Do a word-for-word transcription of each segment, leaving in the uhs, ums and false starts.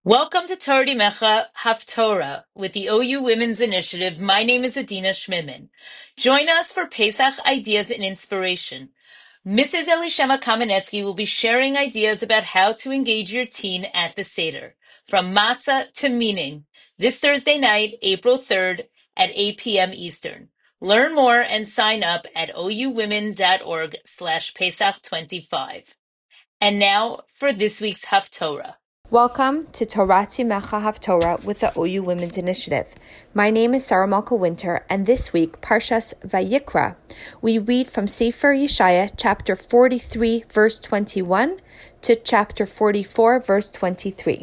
Welcome to Torah Mecha Haftorah with the O U Women's Initiative. My name is Adina Schmidman. Join us for Pesach ideas and inspiration. Missus Elishama Kamenetsky will be sharing ideas about how to engage your teen at the Seder, from matzah to meaning, this Thursday night, April third at eight p.m. Eastern. Learn more and sign up at ouwomen.org slash Pesach 25. And now for this week's Haftorah. Welcome to Torati Mecha Haftorah with the O U Women's Initiative. My name is Sarah Malka Winter, and this week, Parshas Vayikra, we read from Sefer Yeshaya, chapter forty-three, verse twenty-one, to chapter forty-four, verse twenty-three.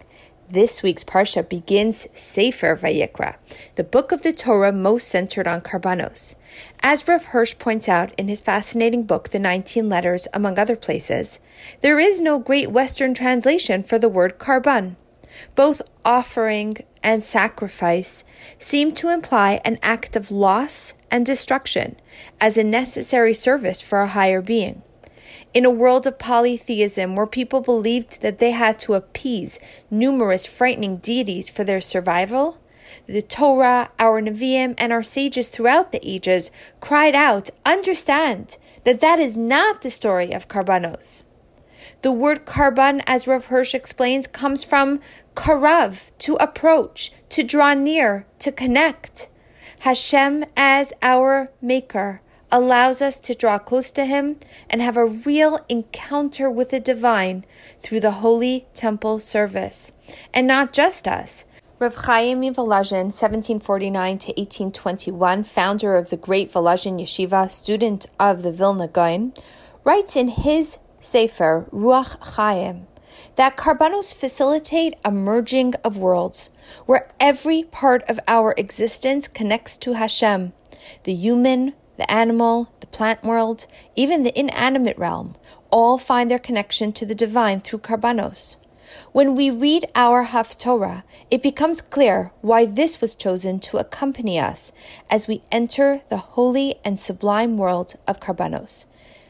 This week's Parsha begins Sefer Vayikra, the book of the Torah most centered on Karbanos. As Rav Hirsch points out in his fascinating book, The nineteen Letters, among other places, there is no great Western translation for the word Karban. Both offering and sacrifice seem to imply an act of loss and destruction as a necessary service for a higher being. In a world of polytheism where people believed that they had to appease numerous frightening deities for their survival, the Torah, our Nevi'im, and our sages throughout the ages cried out, understand that that is not the story of Karbanos. The word Karban, as Rav Hirsch explains, comes from karav, to approach, to draw near, to connect. Hashem, as our maker, allows us to draw close to Him and have a real encounter with the divine through the holy temple service. And not just us. Rav Chaim Volozhin, seventeen forty-nine to eighteen twenty-one, founder of the great Volozhin Yeshiva, student of the Vilna Gaon, writes in his Sefer, Ruach Chaim, that Karbanos facilitate a merging of worlds, where every part of our existence connects to Hashem, the human, the animal, the plant world, even the inanimate realm, all find their connection to the divine through Karbanos. When we read our Haftorah, it becomes clear why this was chosen to accompany us as we enter the holy and sublime world of Karbanos.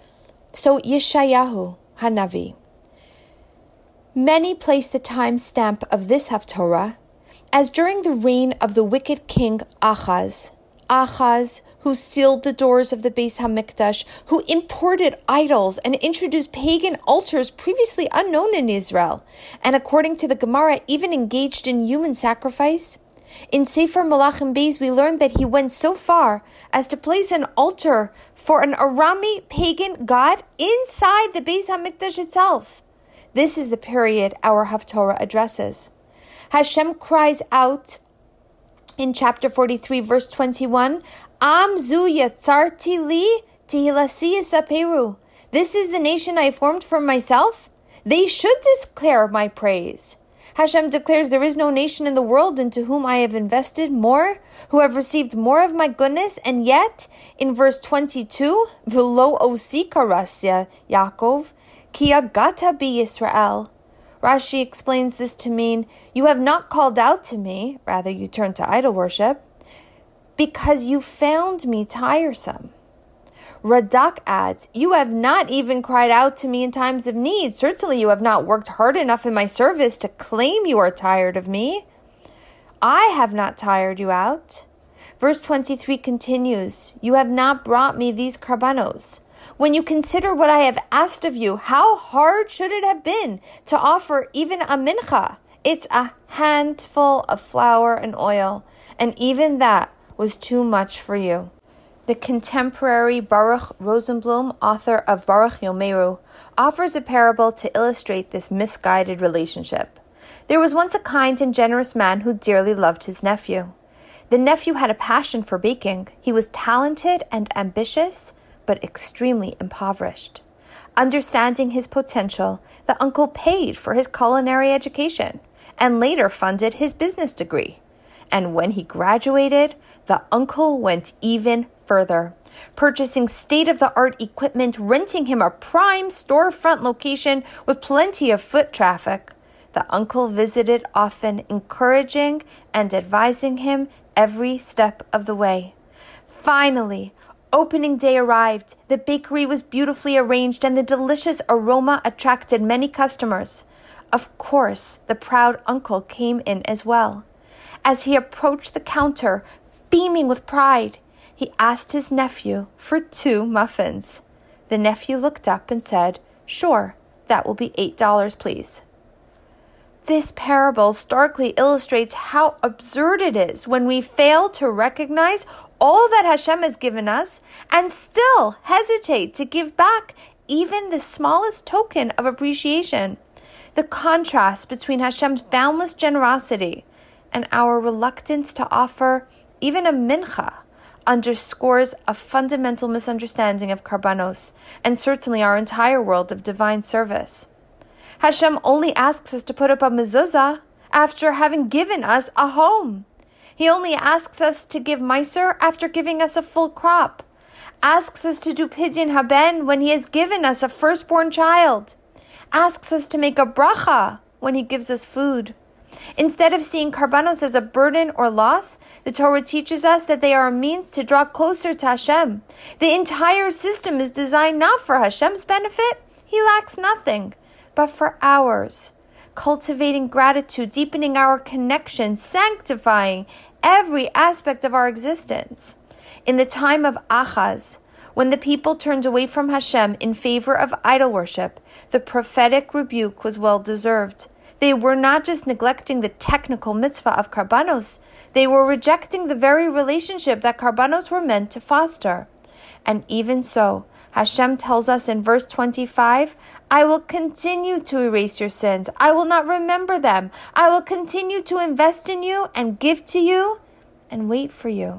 So Yeshayahu Hanavi. Many place the time stamp of this Haftorah as during the reign of the wicked king Achaz, Achaz, who sealed the doors of the Beis HaMikdash, who imported idols and introduced pagan altars previously unknown in Israel, and according to the Gemara, even engaged in human sacrifice. In Sefer Malachim Beis, we learned that he went so far as to place an altar for an Arami pagan god inside the Beis HaMikdash itself. This is the period our Haftorah addresses. Hashem cries out in chapter forty-three, verse twenty-one, Am zu yatzarti li tihilasi yisaperu. This is the nation I formed for myself. They should declare my praise. Hashem declares there is no nation in the world into whom I have invested more, who have received more of my goodness, and yet, in verse twenty-two, V'lo osi karasya Yaakov, ki agata bi Yisrael. Rashi explains this to mean, you have not called out to me, rather you turned to idol worship, because you found me tiresome. Radak adds, you have not even cried out to me in times of need. Certainly you have not worked hard enough in my service to claim you are tired of me. I have not tired you out. Verse twenty-three continues, you have not brought me these karbanos. When you consider what I have asked of you, how hard should it have been to offer even a mincha? It's a handful of flour and oil, and even that was too much for you. The contemporary Baruch Rosenblum, author of Baruch Yomeru, offers a parable to illustrate this misguided relationship. There was once a kind and generous man who dearly loved his nephew. The nephew had a passion for baking. He was talented and ambitious, but extremely impoverished. Understanding his potential, the uncle paid for his culinary education and later funded his business degree. And when he graduated, the uncle went even further, purchasing state-of-the-art equipment, renting him a prime storefront location with plenty of foot traffic. The uncle visited often, encouraging and advising him every step of the way. Finally, opening day arrived. The bakery was beautifully arranged and the delicious aroma attracted many customers. Of course, the proud uncle came in as well. As he approached the counter, beaming with pride, he asked his nephew for two muffins. The nephew looked up and said, "Sure, that will be eight dollars, please." This parable starkly illustrates how absurd it is when we fail to recognize all that Hashem has given us and still hesitate to give back even the smallest token of appreciation. The contrast between Hashem's boundless generosity and our reluctance to offer even a mincha underscores a fundamental misunderstanding of karbanos and certainly our entire world of divine service. Hashem only asks us to put up a mezuzah after having given us a home. He only asks us to give meiser after giving us a full crop, asks us to do pidyon haben when he has given us a firstborn child, asks us to make a bracha when he gives us food. Instead of seeing karbanos as a burden or loss, the Torah teaches us that they are a means to draw closer to Hashem. The entire system is designed not for Hashem's benefit, he lacks nothing, but for ours. Cultivating gratitude, deepening our connection, sanctifying every aspect of our existence. In the time of Achaz, when the people turned away from Hashem in favor of idol worship, the prophetic rebuke was well deserved. They were not just neglecting the technical mitzvah of karbanos, they were rejecting the very relationship that karbanos were meant to foster. And even so, Hashem tells us in verse twenty-five, "I will continue to erase your sins. I will not remember them. I will continue to invest in you and give to you and wait for you."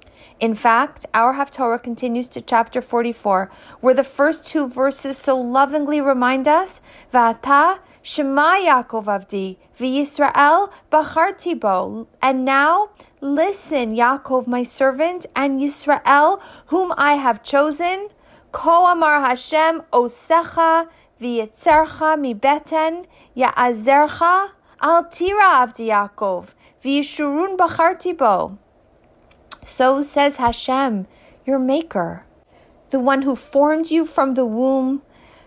In fact, our Haftorah continues to chapter forty-four, where the first two verses so lovingly remind us, "Va'ata Shema Yaakov Avdi, v'Yisrael bacharti bo." And now, listen, Yaakov, my servant, and Yisrael, whom I have chosen. Ko amar Hashem osecha v'yitzercha mibeten ya'azercha al tira avdi Yaakov v'yishurun bacharti bo. So says Hashem, your maker, the one who formed you from the womb,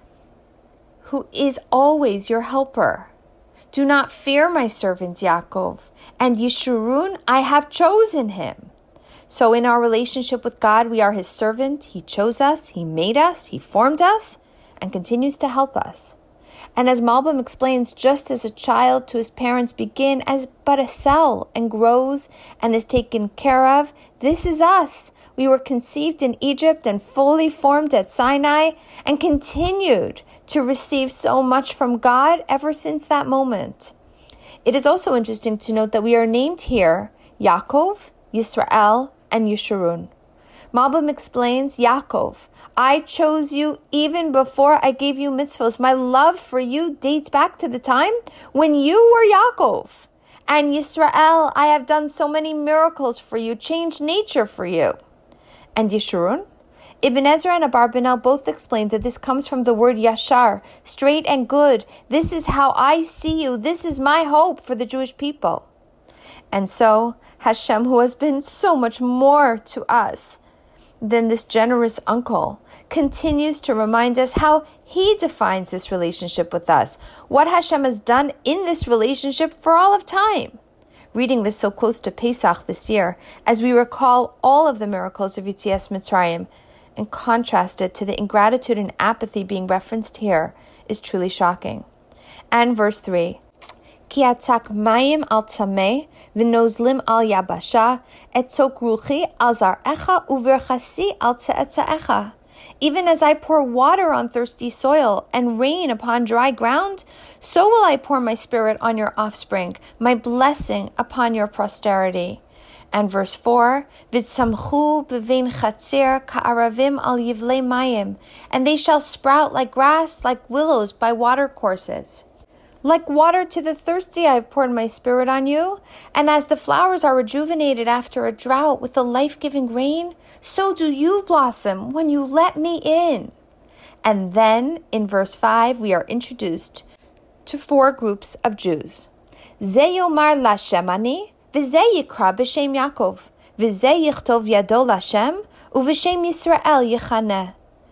who is always your helper. Do not fear my servant Yaakov, and Yishurun, I have chosen him. So in our relationship with God, we are his servant. He chose us, he made us, he formed us, and continues to help us. And as Malbim explains, just as a child to his parents begin as but a cell and grows and is taken care of, this is us. We were conceived in Egypt and fully formed at Sinai and continued to receive so much from God ever since that moment. It is also interesting to note that we are named here Yaakov, Yisrael, and Yeshurun. Malbim explains, Yaakov, I chose you even before I gave you mitzvos. My love for you dates back to the time when you were Yaakov. And Yisrael, I have done so many miracles for you, changed nature for you. And Yeshurun? Ibn Ezra and Abarbanel both explained that this comes from the word yashar, straight and good. This is how I see you. This is my hope for the Jewish people. And so, Hashem, who has been so much more to us than this generous uncle, continues to remind us how he defines this relationship with us, what Hashem has done in this relationship for all of time. Reading this so close to Pesach this year, as we recall all of the miracles of Yetzias Mitzrayim, and contrast it to the ingratitude and apathy being referenced here, is truly shocking. And verse three, Ki atzak mayim al tzameh, v'nozlim al yabasha, etzok ruchi al zar'echa, uverchasi al tze'etzaecha. Even as I pour water on thirsty soil and rain upon dry ground, so will I pour my spirit on your offspring, my blessing upon your posterity. And verse four, V'tzamchu b'vein chatzir ka'aravim al yivlei mayim, and they shall sprout like grass, like willows by water courses. Like water to the thirsty I have poured my spirit on you, and as the flowers are rejuvenated after a drought with the life-giving rain, so do you blossom when you let me in. And then, in verse five, we are introduced to four groups of Jews. Ze yomar Lashem ani, v'ze yikra b'shem Yaakov, v'ze yichtov yado Lashem, u'v'shem Yisrael yichaneh.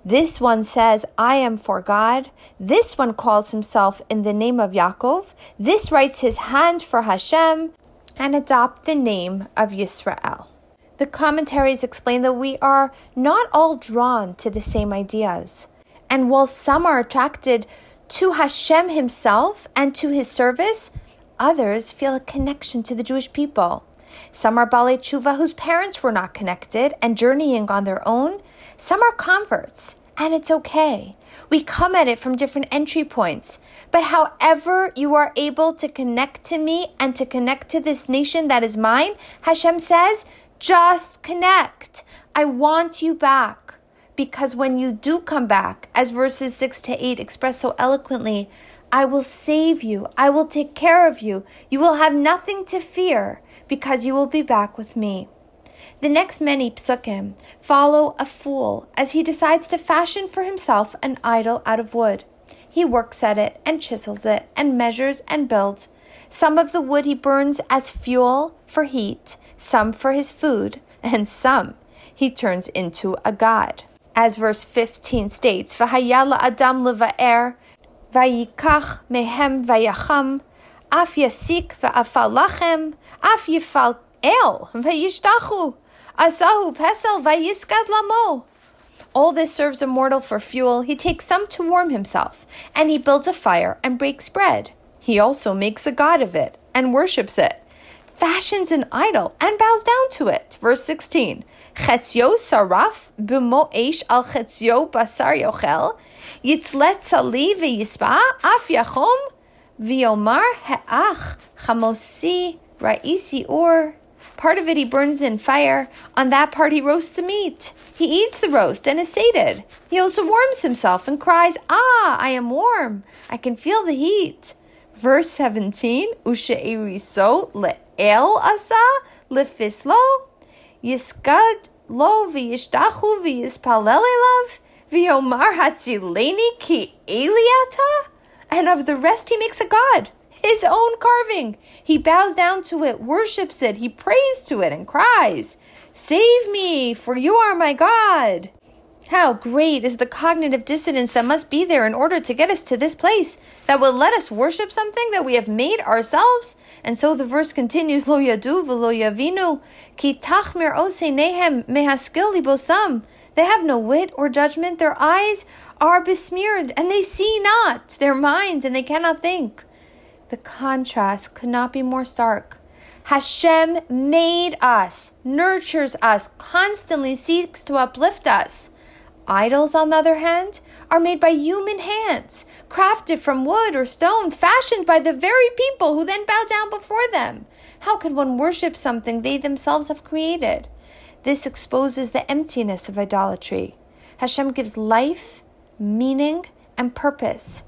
This one says, I am for God. This one calls himself in the name of Yaakov. This writes his hand for Hashem and adopt the name of Yisrael. The commentaries explain that we are not all drawn to the same ideas. And while some are attracted to Hashem himself and to his service, others feel a connection to the Jewish people. Some are Balei Tshuva whose parents were not connected and journeying on their own. Some are converts, and it's okay. We come at it from different entry points. But however you are able to connect to me and to connect to this nation that is mine, Hashem says, just connect. I want you back. Because when you do come back, as verses six to eight express so eloquently, I will save you. I will take care of you. You will have nothing to fear because you will be back with me. The next many psukim follow a fool as he decides to fashion for himself an idol out of wood. He works at it and chisels it and measures and builds. Some of the wood he burns as fuel for heat, some for his food, and some he turns into a god. As verse fifteen states, V'haya la'adam leva'er, v'yikach mehem v'yacham, af yasik v'afal lachem, af yifal el v'yishtachu, asahu pesel v'yiskad lamo. All this serves a mortal for fuel. He takes some to warm himself, and he builds a fire and breaks bread. He also makes a god of it and worships it, fashions an idol and bows down to it. Verse sixteen, Chetzio saraf b'mo eish al chetzio basar yochel, yitzlet tzali v'yispa af yachom, v'yomar he'ach chamosi ra'isi ur. Part of it he burns in fire. On that part he roasts the meat. He eats the roast and is sated. He also warms himself and cries, Ah, I am warm. I can feel the heat. Verse seventeen, Ushe'iriso le'el asa lefislo, yiskad lo v'yishtachu v'yispalel elav, v'yomar hatzileni ki eliata. And of the rest he makes a god, his own carving. He bows down to it, worships it, he prays to it and cries, Save me, for you are my God. How great is the cognitive dissonance that must be there in order to get us to this place that will let us worship something that we have made ourselves? And so the verse continues, Lo yadu v'lo yavinu, ki tachmir oseinehem mehaskil libosam. They have no wit or judgment. Their eyes are besmeared, and they see not. Their minds, and they cannot think. The contrast could not be more stark. Hashem made us, nurtures us, constantly seeks to uplift us. Idols, on the other hand, are made by human hands, crafted from wood or stone, fashioned by the very people who then bow down before them. How can one worship something they themselves have created? This exposes the emptiness of idolatry. Hashem gives life, meaning, and purpose.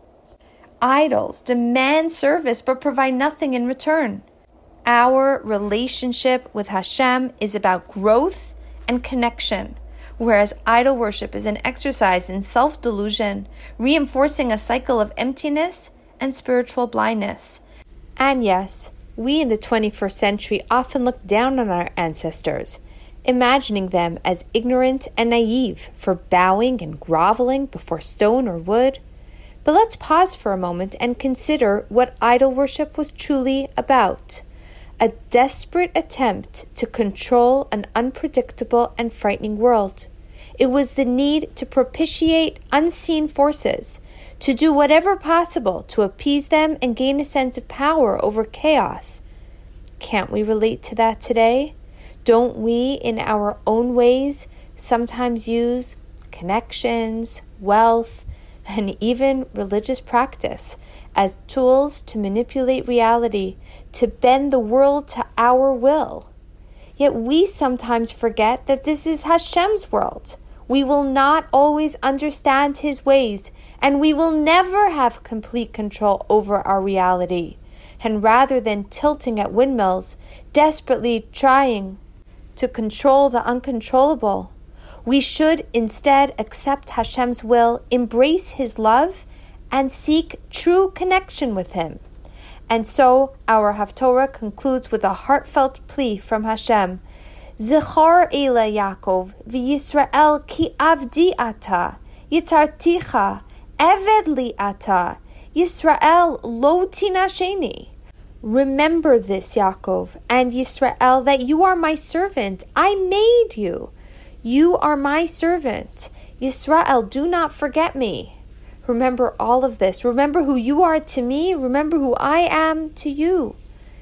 Idols demand service but provide nothing in return. Our relationship with Hashem is about growth and connection, whereas idol worship is an exercise in self-delusion, reinforcing a cycle of emptiness and spiritual blindness. And yes, we in the twenty-first century often look down on our ancestors, imagining them as ignorant and naive for bowing and groveling before stone or wood. But let's pause for a moment and consider what idol worship was truly about. A desperate attempt to control an unpredictable and frightening world. It was the need to propitiate unseen forces, to do whatever possible to appease them and gain a sense of power over chaos. Can't we relate to that today? Don't we, in our own ways, sometimes use connections, wealth, and even religious practice as tools to manipulate reality, to bend the world to our will? Yet we sometimes forget that this is Hashem's world. We will not always understand His ways, and we will never have complete control over our reality. And rather than tilting at windmills, desperately trying to control the uncontrollable, we should instead accept Hashem's will, embrace His love, and seek true connection with Him. And so our Haftorah concludes with a heartfelt plea from Hashem. Zechor Ela Yaakov v'Yisrael ki avdi ata, yitarticha, eved li ata, Yisrael lo tinasheni. Remember this, Yaakov and Yisrael, that you are my servant. I made you. You are my servant. Yisrael, do not forget me. Remember all of this. Remember who you are to me. Remember who I am to you.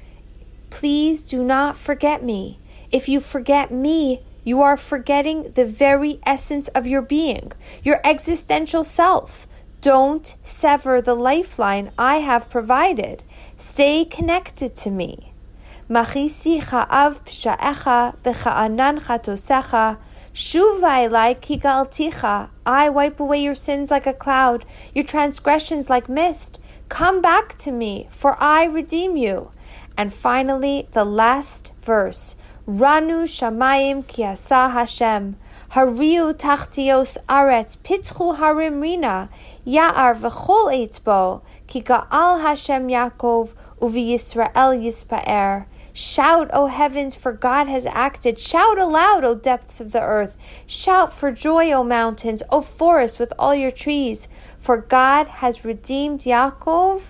Please do not forget me. If you forget me, you are forgetting the very essence of your being, your existential self. Don't sever the lifeline I have provided. Stay connected to me. Machisi cha'av psha'echa b'cha'anan chatosecha, shuva elai ki galticha. I wipe away your sins like a cloud, your transgressions like mist. Come back to me, for I redeem you. And finally, the last verse. Ranu shamayim ki asa Hashem. Hariu tachtios aretz pitchu harim rina. Ya'ar v'chol eitbo. Ki ga'al Hashem Yaakov uvi Yisrael yispaer. Shout, O heavens, for God has acted. Shout aloud, O depths of the earth. Shout for joy, O mountains, O forests with all your trees. For God has redeemed Yaakov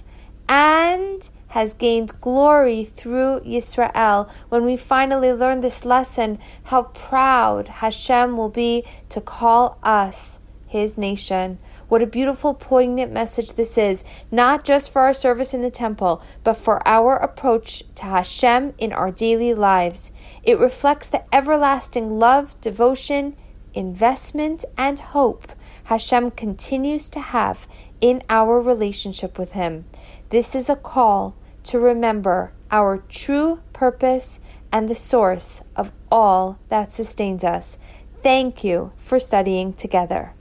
and has gained glory through Yisrael. When we finally learn this lesson, how proud Hashem will be to call us His nation. What a beautiful, poignant message this is, not just for our service in the temple, but for our approach to Hashem in our daily lives. It reflects the everlasting love, devotion, investment, and hope Hashem continues to have in our relationship with Him. This is a call to remember our true purpose and the source of all that sustains us. Thank you for studying together.